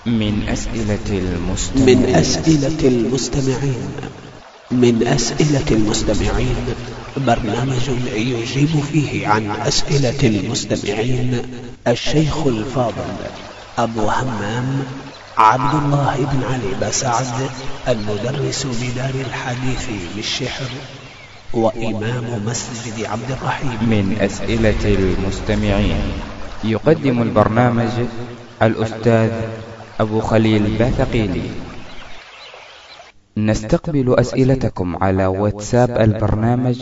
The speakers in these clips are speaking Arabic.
من أسئلة المستمعين برنامج يجيب فيه عن أسئلة المستمعين الشيخ الفاضل أبو همام عبد الله بن علي بسعد، المدرس بدار الحديث بالشحر وإمام مسجد عبد الرحيم. من أسئلة المستمعين يقدم البرنامج الأستاذ أبو خليل باثقيلي. نستقبل أسئلتكم على واتساب البرنامج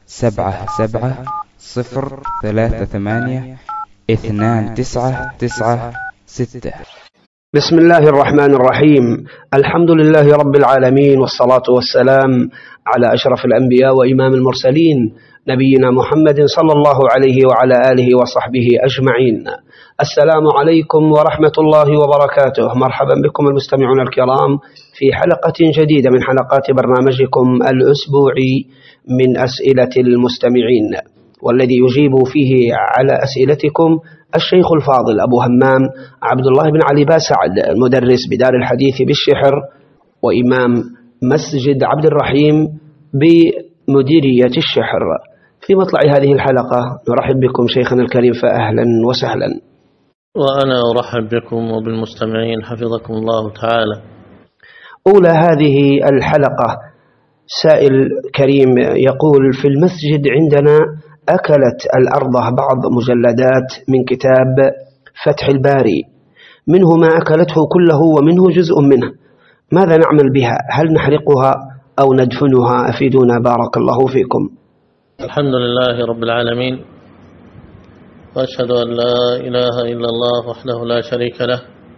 77-038-2996. بسم الله الرحمن الرحيم. الحمد لله رب العالمين، والصلاة والسلام على أشرف الأنبياء وإمام المرسلين نبينا محمد صلى الله عليه وعلى آله وصحبه أجمعين. السلام عليكم ورحمة الله وبركاته. مرحبا بكم المستمعون الكرام في حلقة جديدة من حلقات برنامجكم الأسبوعي من أسئلة المستمعين، والذي يجيب فيه على أسئلتكم الشيخ الفاضل أبو همام عبد الله بن علي بسعد، المدرس بدار الحديث بالشحر وإمام مسجد عبد الرحيم بمديرية الشحر. في مطلع هذه الحلقة نرحب بكم شيخنا الكريم، فأهلا وسهلا. وأنا أرحب بكم وبالمستمعين حفظكم الله تعالى. أولى هذه الحلقة سائل كريم يقول: في المسجد عندنا أكلت الأرض بعض مجلدات من كتاب فتح الباري، منه ما أكلته كله ومنه جزء منه، ماذا نعمل بها؟ هل نحرقها أو ندفنها؟ أفيدونا بارك الله فيكم. الحمد لله رب العالمين، وأشهد أن لا إله إلا الله وحده لا شريك له،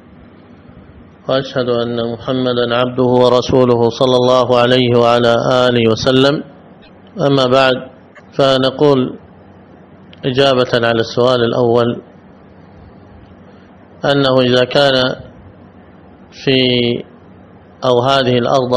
وأشهد أن محمدا عبده ورسوله صلى الله عليه وعلى آله وسلم. أما بعد، فنقول إجابة على السؤال الأول أنه إذا كان في أو هذه الأرض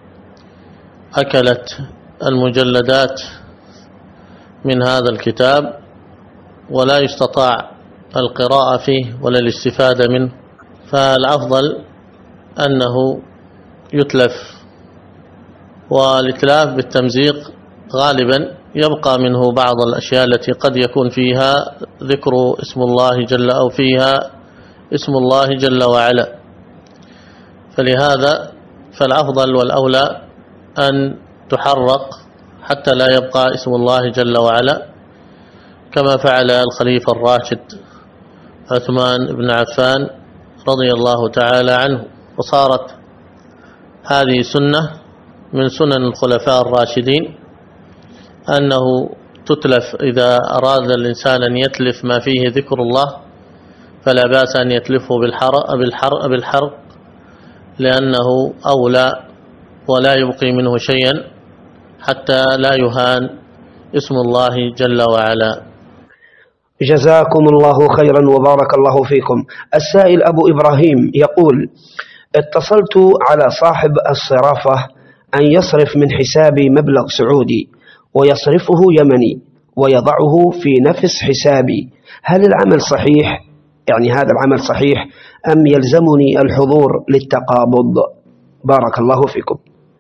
أكلت المجلدات من هذا الكتاب ولا يستطاع القراءة فيه ولا الاستفادة منه، فالأفضل أنه يتلف. والإتلاف بالتمزيق غالبا يبقى منه بعض الأشياء التي قد يكون فيها ذكر اسم الله جل أو فيها اسم الله جل وعلا، فلهذا فالأفضل والأولى أن تحرق حتى لا يبقى اسم الله جل وعلا، كما فعل الخليفة الراشد عثمان بن عفان رضي الله تعالى عنه. وصارت هذه سنة من سنن الخلفاء الراشدين أنه تتلف إذا أراد الإنسان أن يتلف ما فيه ذكر الله، فلا بأس أن يتلفه بالحرق لأنه أولى، ولا يبقي منه شيئا حتى لا يهان اسم الله جل وعلا. جزاكم الله خيرا وبارك الله فيكم. السائل أبو إبراهيم يقول: اتصلت على صاحب الصرافة أن يصرف من حسابي مبلغ سعودي ويصرفه يمني ويضعه في نفس حسابي، هل العمل صحيح؟ يعني هذا العمل صحيح أم يلزمني الحضور للتقابض؟ بارك الله فيكم.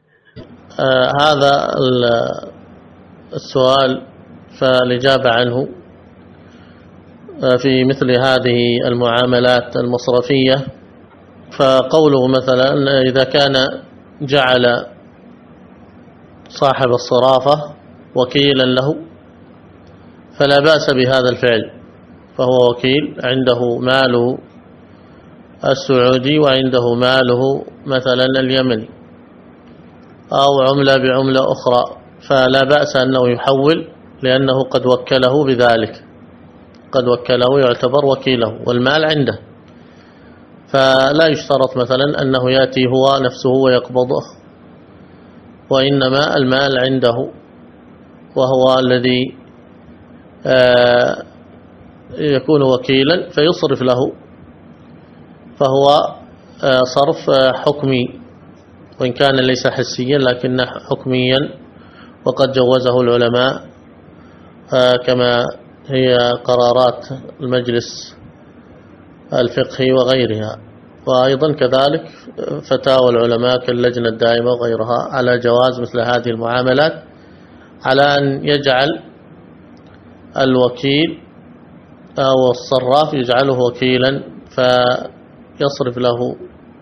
هذا السؤال فالإجابة عنه في مثل هذه المعاملات المصرفية، فقوله مثلا إذا كان جعل صاحب الصرافة وكيلا له فلا بأس بهذا الفعل، فهو وكيل، عنده ماله السعودي وعنده ماله مثلا اليمني أو عملة بعملة أخرى، فلا بأس أنه يحول لأنه قد وكله بذلك، قد وكله، يعتبر وكيله والمال عنده، فلا يشترط مثلا أنه يأتي هو نفسه ويقبضه، وإنما المال عنده وهو الذي يكون وكيلا فيصرف له، فهو صرف حكمي وإن كان ليس حسيا لكنه حكميا، وقد جوزه العلماء كما هي قرارات المجلس الفقهي وغيرها. وأيضا كذلك فتاوى العلماء كاللجنة الدائمة وغيرها على جواز مثل هذه المعاملات، على أن يجعل الوكيل أو الصراف يجعله وكيلا فيصرف له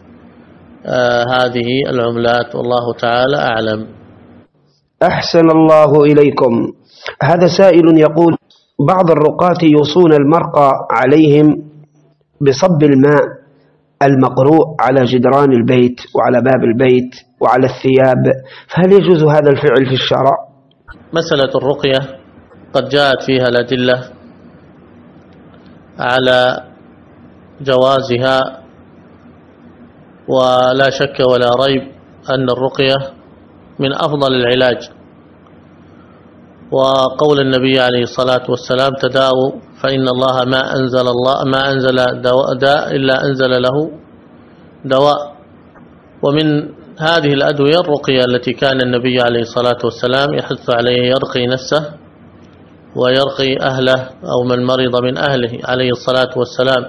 هذه العملات، والله تعالى أعلم. أحسن الله إليكم. هذا سائل يقول: بعض الرقاة يوصون المرقى عليهم بصب الماء المقروء على جدران البيت وعلى باب البيت وعلى الثياب، فهل يجوز هذا الفعل في الشرع؟ مسألة الرقية قد جاءت فيها الأدلة على جوازها، ولا شك ولا ريب أن الرقية من أفضل العلاج، وقول النبي عليه الصلاة والسلام: تداووا فإن الله ما أنزل داء إلا أنزل له دواء. ومن هذه الأدوية الرقية التي كان النبي عليه الصلاة والسلام يحث عليه، يرقي نفسه ويرقي أهله أو من مرض من أهله عليه الصلاة والسلام.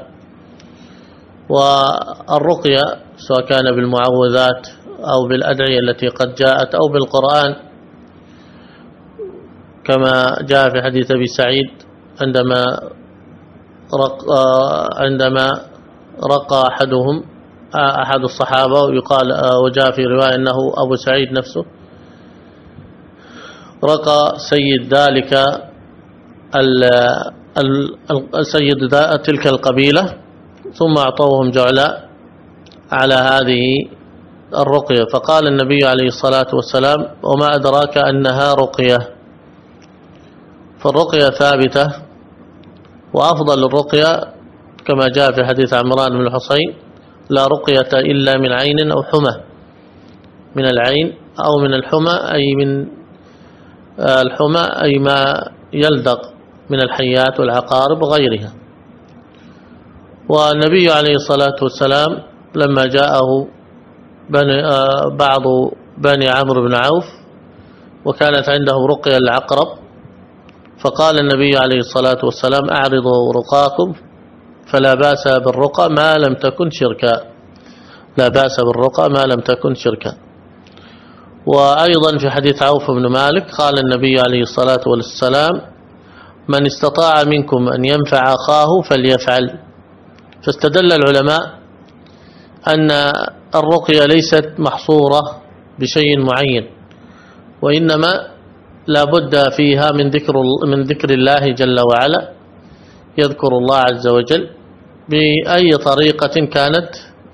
والرقية سواء كان بالمعوذات أو بالأدعية التي قد جاءت أو بالقرآن، كما جاء في حديث أبي سعيد عندما رقى أحد الصحابة، ويقال وجاء في رواية أنه أبو سعيد نفسه، رقى سيد ذلك سيد تلك القبيلة، ثم أعطوهم جعلاء على هذه الرقية، فقال النبي عليه الصلاة والسلام: وما أدراك أنها رقية. فالرقية ثابتة، وأفضل الرقية كما جاء في حديث عمران بن الحصين: لا رقية إلا من عين أو حمى. من العين أو من الحمى، أي من الحمى أي ما يلدغ من الحيات والعقارب وغيرها. والنبي عليه الصلاة والسلام لما جاءه بعض بني عمرو بن عوف وكانت عندهم رقية العقرب، فقال النبي عليه الصلاة والسلام: أعرضوا رقاكم فلا بأس بالرقى ما لم تكن شركا. لا بأس بالرقى ما لم تكن شركا. وأيضا في حديث عوف بن مالك قال النبي عليه الصلاة والسلام: من استطاع منكم أن ينفع أخاه فليفعل. فاستدل العلماء أن الرقية ليست محصورة بشيء معين، وإنما لا بد فيها من ذكر الله جل وعلا، يذكر الله عز وجل بأي طريقة كانت،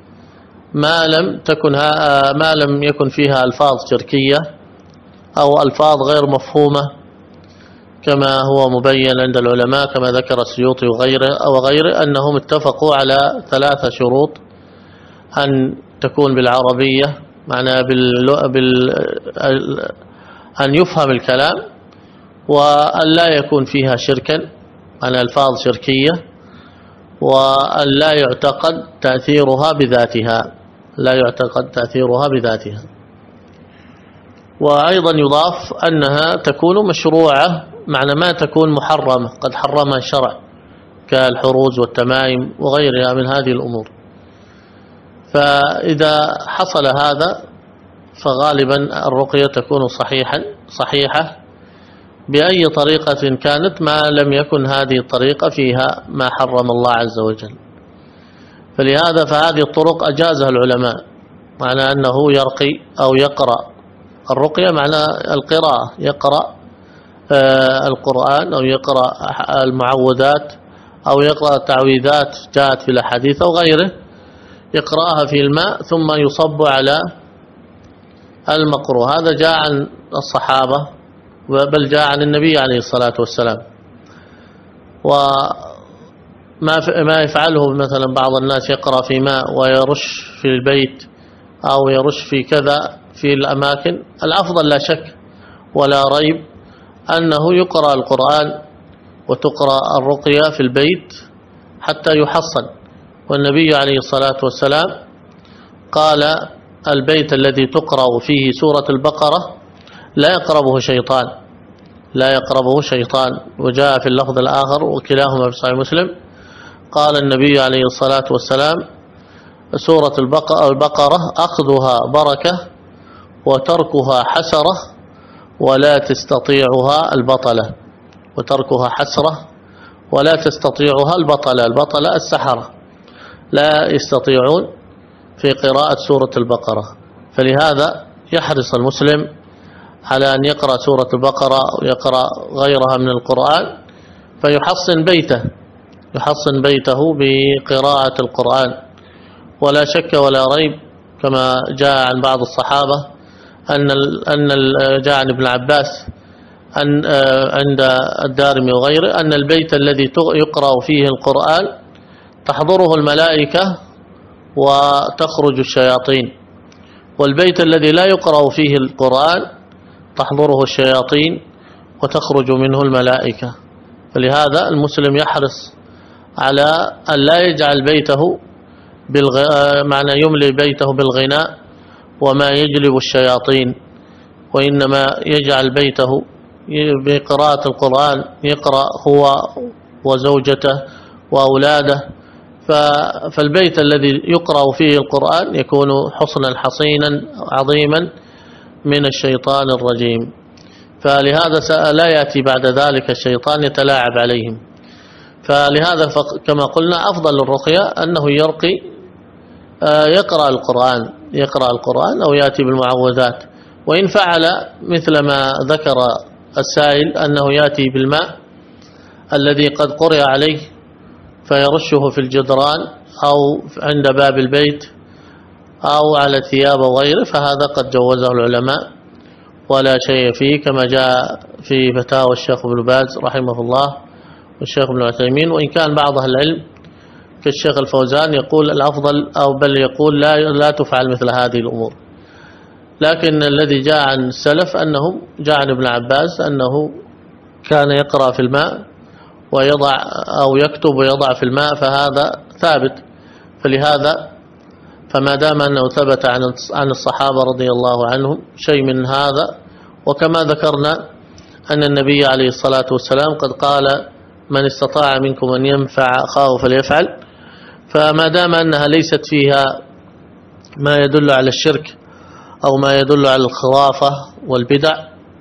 ما لم يكن فيها ألفاظ شركية أو ألفاظ غير مفهومة، كما هو مبين عند العلماء كما ذكر السيوطي وغيره أنهم اتفقوا على 3 شروط: أن تكون بالعربية، معناها أن يفهم الكلام، وأن لا يكون فيها شركا، عن ألفاظ شركية، وأن لا يعتقد تأثيرها بذاتها. وأيضا يضاف أنها تكون مشروعة، معنى ما تكون محرمة قد حرمها الشرع، كالحروز والتمائم وغيرها من هذه الأمور. فإذا حصل هذا فغالبا الرقية تكون صحيحة بأي طريقة كانت، ما لم يكن هذه الطريقة فيها ما حرم الله عز وجل. فلهذا فهذه الطرق أجازها العلماء، معنى أنه يرقي أو يقرأ. الرقية معنى القراءة، يقرأ القرآن أو يقرأ المعوذات أو يقرأ التعويذات جاءت في الأحاديث أو غيره، يقرأها في الماء ثم يصب على المقروء. هذا جاء عن الصحابة، بل جاء عن النبي عليه الصلاة والسلام. وما يفعله مثلا بعض الناس يقرأ في ماء ويرش في البيت أو يرش في كذا في الأماكن، الأفضل لا شك ولا ريب أنه يقرأ القرآن وتقرأ الرقية في البيت حتى يحصن. والنبي عليه الصلاة والسلام قال: البيت الذي تقرأ فيه سورة البقرة لا يقربه شيطان. وجاء في اللفظ الآخر وكلاهما في صحيح مسلم قال النبي عليه الصلاة والسلام: سورة البقرة أخذها بركة وتركها حسرة ولا تستطيعها البطلة، وتركها حسرة ولا تستطيعها البطلة السحرة لا يستطيعون في قراءة سورة البقرة. فلهذا يحرص المسلم على أن يقرأ سورة البقرة ويقرأ غيرها من القرآن، فيحصن بيته بقراءة القرآن. ولا شك ولا ريب كما جاء عن بعض الصحابة أن جاء عن ابن عباس عند الدارمي وغيره أن البيت الذي يقرأ فيه القرآن تحضره الملائكة وتخرج الشياطين، والبيت الذي لا يقرأ فيه القرآن تحضره الشياطين وتخرج منه الملائكة. فلهذا المسلم يحرص على أن لا يجعل بيته معنى يملي بيته بالغناء وما يجلب الشياطين، وإنما يجعل بيته بقراءة القرآن، يقرأ هو وزوجته وأولاده. فالبيت الذي يقرأ فيه القرآن يكون حصنا حصينا عظيما من الشيطان الرجيم. فلهذا لا يأتي بعد ذلك الشيطان يتلاعب عليهم. فلهذا كما قلنا أفضل الرقية أنه يرقي يقرأ القرآن أو يأتي بالمعوذات. وإن فعل مثل ما ذكر السائل أنه يأتي بالماء الذي قد قرئ عليه فيرشه في الجدران أو عند باب البيت أو على ثياب وغيره، فهذا قد جوزه العلماء ولا شيء فيه، كما جاء في فتاوى الشيخ ابن باز رحمه الله والشيخ ابن عثيمين. وإن كان بعض أهل العلم كالشيخ الفوزان يقول الأفضل أو بل يقول لا تفعل مثل هذه الأمور. لكن الذي جاء عن السلف أنهم جاء عن ابن عباس أنه كان يقرأ في الماء ويضع أو يكتب ويضع في الماء، فهذا ثابت. فلهذا فما دام أنه ثبت عن الصحابة رضي الله عنهم شيء من هذا، وكما ذكرنا أن النبي عليه الصلاة والسلام قد قال من استطاع منكم أن ينفع أخاه فليفعل، فما دام أنها ليست فيها ما يدل على الشرك أو ما يدل على الخرافة والبدع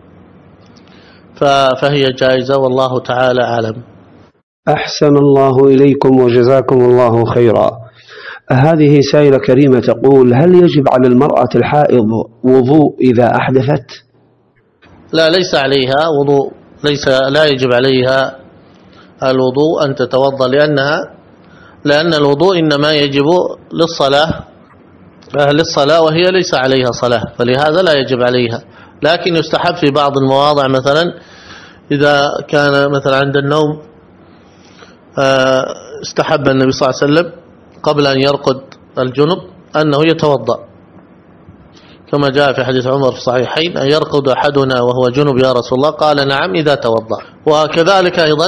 فهي جائزة، والله تعالى أعلم. أحسن الله إليكم وجزاكم الله خيرا. هذه سائلة كريمة تقول: هل يجب على المرأة الحائض وضوء إذا أحدثت؟ لا، ليس عليها وضوء، لا يجب عليها الوضوء أن تتوضأ، لأن الوضوء إنما يجب للصلاة وهي ليس عليها صلاة، فلهذا لا يجب عليها. لكن يستحب في بعض المواضع، مثلا إذا كان مثلا عند النوم استحب النبي صلى الله عليه وسلم قبل أن يرقد الجنب أنه يتوضأ، كما جاء في حديث عمر في الصحيحين: أن يرقد أحدنا وهو جنب يا رسول الله؟ قال: نعم إذا توضأ. وكذلك أيضا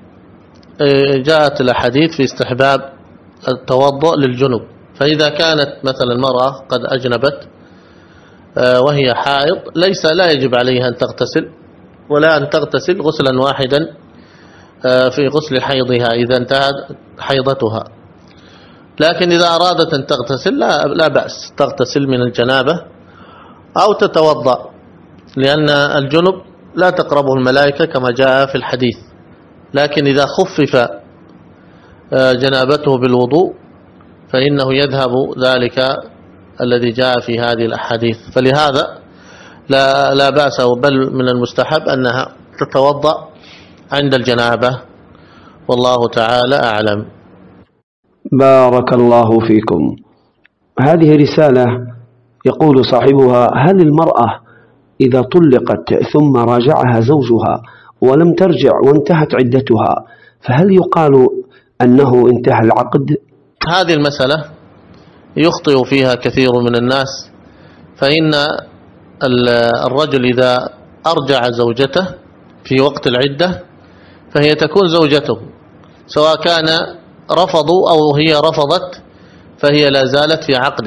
جاءت الأحاديث في استحباب التوضؤ للجنب. فإذا كانت مثلا المرأة قد أجنبت وهي حائض لا يجب عليها أن تغتسل، ولا أن تغتسل غسلا واحدا في غسل حيضها إذا انتهت حيضتها. لكن إذا أرادت أن تغتسل لا بأس، تغتسل من الجنابة أو تتوضأ، لأن الجنب لا تقربه الملائكة كما جاء في الحديث. لكن إذا خفف جنابته بالوضوء فإنه يذهب ذلك الذي جاء في هذه الأحاديث. فلهذا لا بأس، بل من المستحب أنها تتوضأ عند الجنابة، والله تعالى أعلم. بارك الله فيكم. هذه رسالة يقول صاحبها: هل المرأة إذا طلقت ثم راجعها زوجها ولم ترجع وانتهت عدتها فهل يقال أنه انتهى العقد؟ هذه المسألة يخطئ فيها كثير من الناس. فإن الرجل إذا أرجع زوجته في وقت العدة فهي تكون زوجته، سواء كان رفضوا أو هي رفضت، فهي لا زالت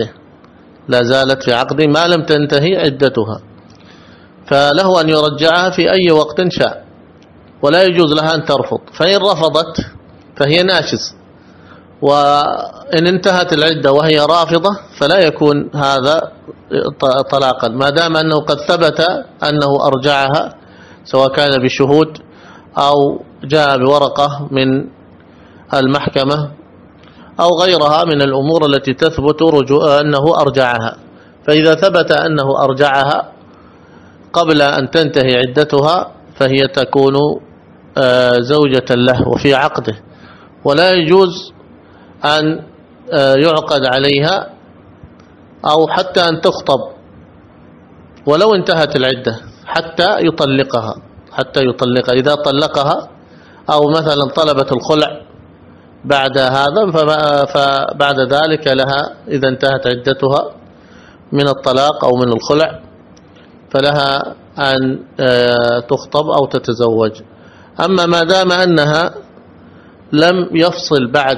في عقده ما لم تنتهي عدتها. فله أن يرجعها في أي وقت شاء، ولا يجوز لها أن ترفض. فإن رفضت فهي ناشز، وإن انتهت العدة وهي رافضة فلا يكون هذا طلاقا، ما دام أنه قد ثبت أنه أرجعها، سواء كان بشهود أو جاء بورقة من المحكمة أو غيرها من الأمور التي تثبت أنه أرجعها. فإذا ثبت أنه أرجعها قبل أن تنتهي عدتها فهي تكون زوجة له وفي عقده، ولا يجوز أن يعقد عليها أو حتى أن تخطب ولو انتهت العدة حتى يطلقها. إذا طلقها أو مثلا طلبت الخلع بعد هذا فبعد ذلك لها، إذا انتهت عدتها من الطلاق أو من الخلع، فلها أن تخطب أو تتزوج. أما ما دام أنها لم يفصل بعد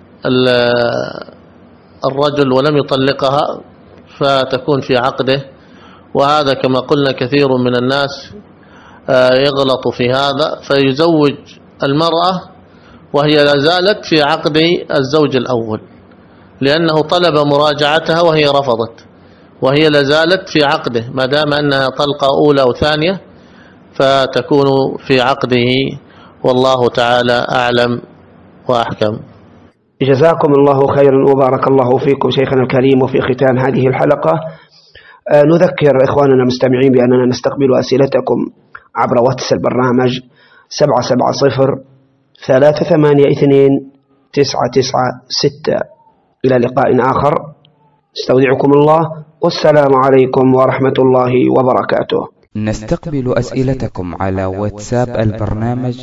الرجل ولم يطلقها فتكون في عقده، وهذا كما قلنا كثير من الناس يغلط في هذا، فيزوج المرأة وهي لا زالت في عقد الزوج الأول، لأنه طلب مراجعتها وهي رفضت، وهي لا زالت في عقده، ما دام أنها طلقة أولى أو ثانية فتكون في عقده، والله تعالى أعلم وأحكم. جزاكم الله خيرا وبارك الله فيكم شيخنا الكريم. وفي ختام هذه الحلقة نذكر إخواننا المستمعين بأننا نستقبل أسئلتكم عبر واتس البرنامج 770-382-996. إلى لقاء آخر، استودعكم الله، والسلام عليكم ورحمة الله وبركاته. نستقبل أسئلتكم على واتساب البرنامج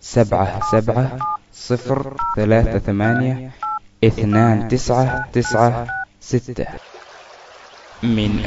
770-382-2996. من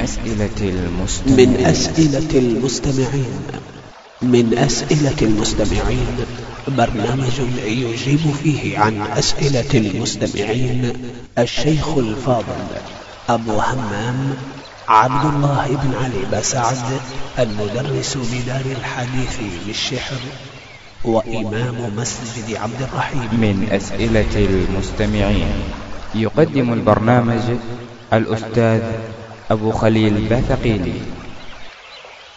أسئلة المستمعين برنامج يجيب فيه عن أسئلة المستمعين الشيخ الفاضل أبو همام عبد الله بن علي بسعد، المدرس بدار الحديث بالشحر وإمام مسجد عبد الرحيم. من أسئلة المستمعين يقدم البرنامج الأستاذ أبو خليل باثقيني.